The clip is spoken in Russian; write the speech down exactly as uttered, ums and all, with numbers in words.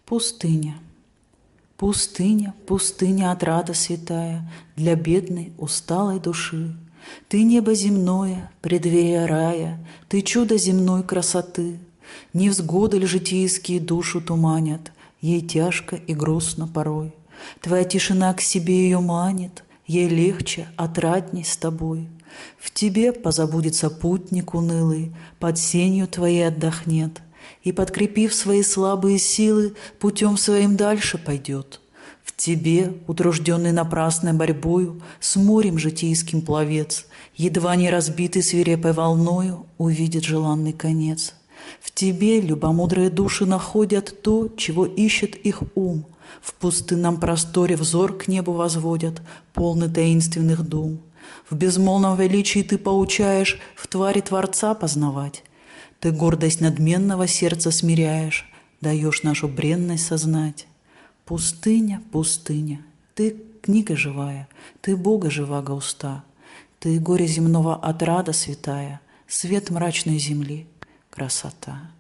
Пустыня. Пустыня, пустыня, отрада святая для бедной, усталой души. Ты небо земное, преддверие рая, ты чудо земной красоты. Невзгоды ль житейские душу туманят, ей тяжко и грустно порой. Твоя тишина к себе ее манит, ей легче, отрадней с тобой. В тебе позабудется путник унылый, под сенью твоей отдохнет, и, подкрепив свои слабые силы, путем своим дальше пойдет. В тебе, утружденный напрасной борьбою, с морем житейским пловец, едва не разбитый свирепой волною, увидит желанный конец. В тебе любомудрые души находят то, чего ищет их ум, в пустынном просторе взор к небу возводят, полный таинственных дум. В безмолвном величии ты поучаешь в твари Творца познавать. Ты гордость надменного сердца смиряешь, даешь нашу бренность сознать. Пустыня, пустыня, ты книга живая, ты Бога живаго уста, ты горе земного отрада святая, свет мрачной земли, красота.